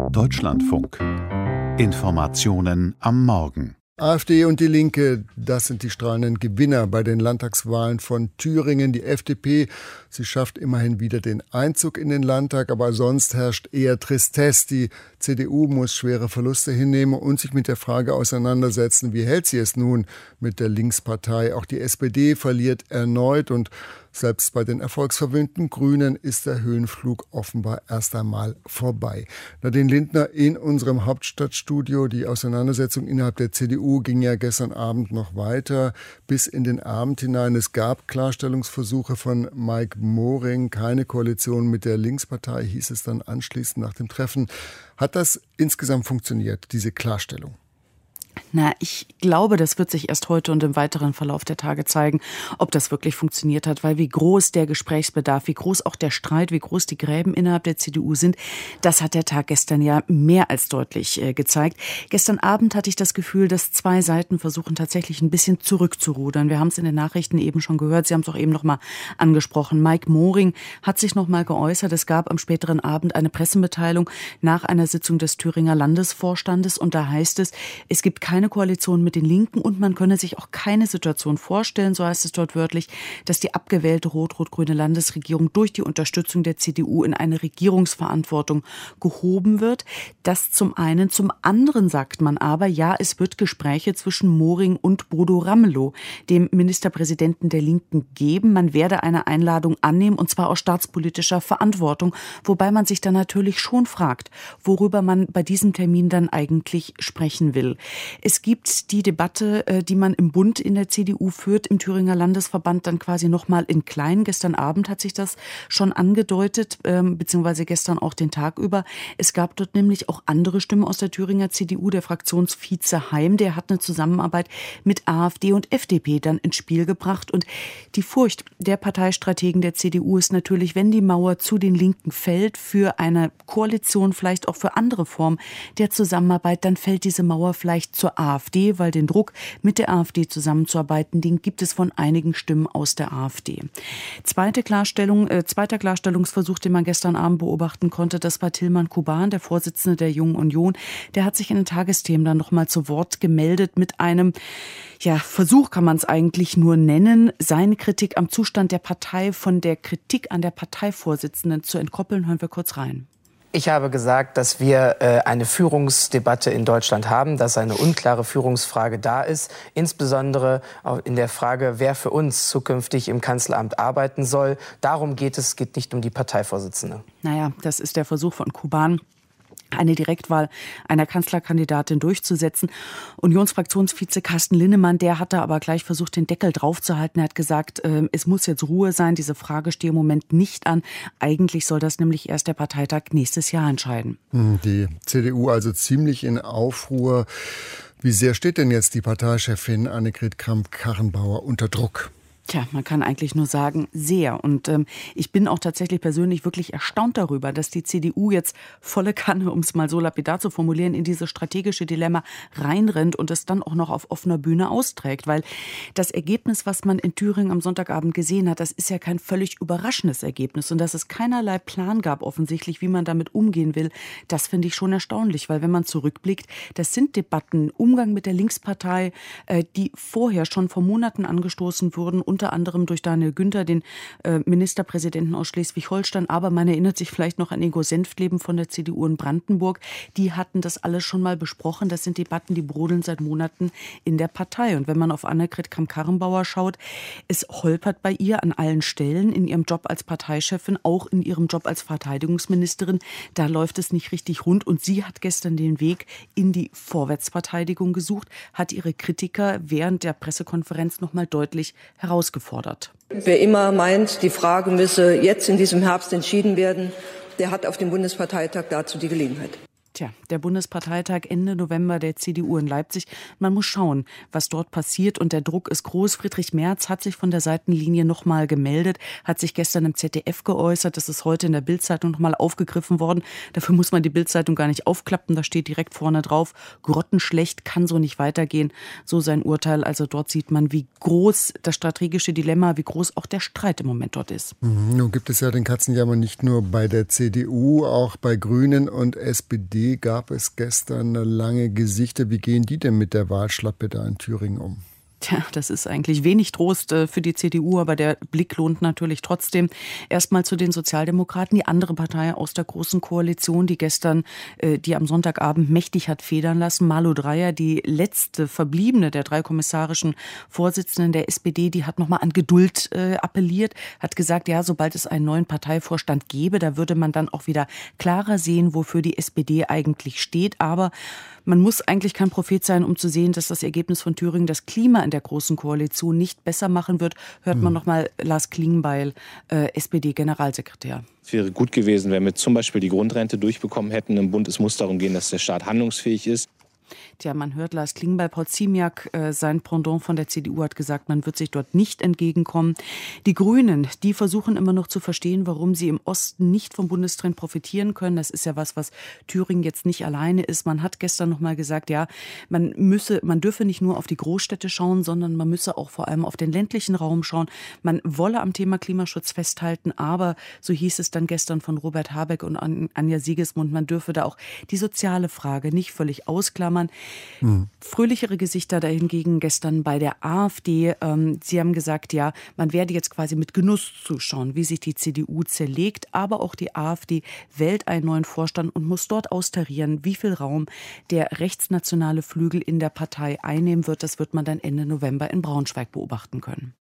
Deutschlandfunk. Informationen am Morgen. AfD und die Linke, das sind die strahlenden Gewinner bei den Landtagswahlen von Thüringen. Die FDP, sie schafft immerhin wieder den Einzug in den Landtag, aber sonst herrscht eher Tristesse. Die CDU muss schwere Verluste hinnehmen und sich mit der Frage auseinandersetzen, wie hält sie es nun mit der Linkspartei? Auch die SPD verliert erneut und selbst bei den erfolgsverwöhnten Grünen ist der Höhenflug offenbar erst einmal vorbei. Nadine Lindner in unserem Hauptstadtstudio. Die Auseinandersetzung innerhalb der CDU ging ja gestern Abend noch weiter bis in den Abend hinein. Es gab Klarstellungsversuche von Mike Moring. Keine Koalition mit der Linkspartei, hieß es dann anschließend nach dem Treffen. Hat das insgesamt funktioniert, diese Klarstellung? Na, ich glaube, das wird sich erst heute und im weiteren Verlauf der Tage zeigen, ob das wirklich funktioniert hat, weil wie groß der Gesprächsbedarf, wie groß auch der Streit, wie groß die Gräben innerhalb der CDU sind, das hat der Tag gestern ja mehr als deutlich gezeigt. Gestern Abend hatte ich das Gefühl, dass zwei Seiten versuchen tatsächlich ein bisschen zurückzurudern. Wir haben es in den Nachrichten eben schon gehört, Sie haben es auch eben noch mal angesprochen. Mike Moring hat sich noch mal geäußert. Es gab am späteren Abend eine Pressemitteilung nach einer Sitzung des Thüringer Landesvorstandes und da heißt es, es gibt keine Koalition mit den Linken und man könne sich auch keine Situation vorstellen, so heißt es dort wörtlich, dass die abgewählte rot-rot-grüne Landesregierung durch die Unterstützung der CDU in eine Regierungsverantwortung gehoben wird. Das zum einen. Zum anderen sagt man aber, ja, es wird Gespräche zwischen Moring und Bodo Ramelow, dem Ministerpräsidenten der Linken, geben. Man werde eine Einladung annehmen und zwar aus staatspolitischer Verantwortung, wobei man sich dann natürlich schon fragt, worüber man bei diesem Termin dann eigentlich sprechen will. Es gibt die Debatte, die man im Bund in der CDU führt, im Thüringer Landesverband dann quasi nochmal in klein. Gestern Abend hat sich das schon angedeutet, beziehungsweise gestern auch den Tag über. Es gab dort nämlich auch andere Stimmen aus der Thüringer CDU. Der Fraktionsvize Heim, der hat eine Zusammenarbeit mit AfD und FDP dann ins Spiel gebracht. Und die Furcht der Parteistrategen der CDU ist natürlich, wenn die Mauer zu den Linken fällt, für eine Koalition, vielleicht auch für andere Formen der Zusammenarbeit, dann fällt diese Mauer vielleicht zur AfD, weil den Druck, mit der AfD zusammenzuarbeiten, den gibt es von einigen Stimmen aus der AfD. Zweiter Klarstellungsversuch, den man gestern Abend beobachten konnte, das war Tilman Kuban, der Vorsitzende der Jungen Union. Der hat sich in den Tagesthemen dann nochmal zu Wort gemeldet mit einem, Versuch kann man es eigentlich nur nennen, seine Kritik am Zustand der Partei von der Kritik an der Parteivorsitzenden zu entkoppeln. Hören wir kurz rein. Ich habe gesagt, dass wir eine Führungsdebatte in Deutschland haben, dass eine unklare Führungsfrage da ist, insbesondere in der Frage, wer für uns zukünftig im Kanzleramt arbeiten soll. Darum geht es, geht nicht um die Parteivorsitzende. Naja, das ist der Versuch von Kuban, eine Direktwahl einer Kanzlerkandidatin durchzusetzen. Unionsfraktionsvize Carsten Linnemann, der hatte aber gleich versucht, den Deckel draufzuhalten. Er hat gesagt, es muss jetzt Ruhe sein, diese Frage stehe im Moment nicht an. Eigentlich soll das nämlich erst der Parteitag nächstes Jahr entscheiden. Die CDU also ziemlich in Aufruhr. Wie sehr steht denn jetzt die Parteichefin Annegret Kramp-Karrenbauer unter Druck? Tja, man kann eigentlich nur sagen, sehr. Und ich bin auch tatsächlich persönlich wirklich erstaunt darüber, dass die CDU jetzt volle Kanne, um es mal so lapidar zu formulieren, in dieses strategische Dilemma reinrennt und es dann auch noch auf offener Bühne austrägt. Weil das Ergebnis, was man in Thüringen am Sonntagabend gesehen hat, das ist ja kein völlig überraschendes Ergebnis. Und dass es keinerlei Plan gab offensichtlich, wie man damit umgehen will, das finde ich schon erstaunlich. Weil wenn man zurückblickt, das sind Debatten, Umgang mit der Linkspartei, die vorher schon vor Monaten angestoßen wurden, unter anderem durch Daniel Günther, den Ministerpräsidenten aus Schleswig-Holstein. Aber man erinnert sich vielleicht noch an Ingo Senftleben von der CDU in Brandenburg. Die hatten das alles schon mal besprochen. Das sind Debatten, die brodeln seit Monaten in der Partei. Und wenn man auf Annegret Kramp-Karrenbauer schaut, es holpert bei ihr an allen Stellen, in ihrem Job als Parteichefin, auch in ihrem Job als Verteidigungsministerin. Da läuft es nicht richtig rund. Und sie hat gestern den Weg in die Vorwärtsverteidigung gesucht, hat ihre Kritiker während der Pressekonferenz noch mal deutlich herausgefordert. Wer immer meint, die Frage müsse jetzt in diesem Herbst entschieden werden, der hat auf dem Bundesparteitag dazu die Gelegenheit. Tja, der Bundesparteitag Ende November der CDU in Leipzig. Man muss schauen, was dort passiert und der Druck ist groß. Friedrich Merz hat sich von der Seitenlinie noch mal gemeldet, hat sich gestern im ZDF geäußert. Das ist heute in der Bild-Zeitung noch mal aufgegriffen worden. Dafür muss man die Bild-Zeitung gar nicht aufklappen. Da steht direkt vorne drauf, grottenschlecht, kann so nicht weitergehen. So sein Urteil. Also dort sieht man, wie groß das strategische Dilemma, wie groß auch der Streit im Moment dort ist. Nun gibt es ja den Katzenjammer nicht nur bei der CDU, auch bei Grünen und SPD. SPD gab es gestern lange Gesichter. Wie gehen die denn mit der Wahlschlappe da in Thüringen um? Tja, das ist eigentlich wenig Trost für die CDU, aber der Blick lohnt natürlich trotzdem. Erstmal zu den Sozialdemokraten, die andere Partei aus der Großen Koalition, die gestern, die am Sonntagabend mächtig hat federn lassen. Malu Dreyer, die letzte verbliebene der 3 kommissarischen Vorsitzenden der SPD, die hat nochmal an Geduld appelliert, hat gesagt, ja, sobald es einen neuen Parteivorstand gäbe, da würde man dann auch wieder klarer sehen, wofür die SPD eigentlich steht. Aber man muss eigentlich kein Prophet sein, um zu sehen, dass das Ergebnis von Thüringen das Klima in der Großen Koalition nicht besser machen wird. Hört man noch mal Lars Klingbeil, SPD-Generalsekretär. Es wäre gut gewesen, wenn wir zum Beispiel die Grundrente durchbekommen hätten im Bund. Es muss darum gehen, dass der Staat handlungsfähig ist. Tja, man hört Lars Klingbeil, Paul Ziemiak, sein Pendant von der CDU, hat gesagt, man wird sich dort nicht entgegenkommen. Die Grünen, die versuchen immer noch zu verstehen, warum sie im Osten nicht vom Bundestrend profitieren können. Das ist ja was Thüringen jetzt nicht alleine ist. Man hat gestern noch mal gesagt, ja, man dürfe nicht nur auf die Großstädte schauen, sondern man müsse auch vor allem auf den ländlichen Raum schauen. Man wolle am Thema Klimaschutz festhalten, aber so hieß es dann gestern von Robert Habeck und Anja Siegesmund, man dürfe da auch die soziale Frage nicht völlig ausklammern. Fröhlichere Gesichter dahingegen gestern bei der AfD. Sie haben gesagt, ja, man werde jetzt quasi mit Genuss zuschauen, wie sich die CDU zerlegt. Aber auch die AfD wählt einen neuen Vorstand und muss dort austarieren, wie viel Raum der rechtsnationale Flügel in der Partei einnehmen wird. Das wird man dann Ende November in Braunschweig beobachten können.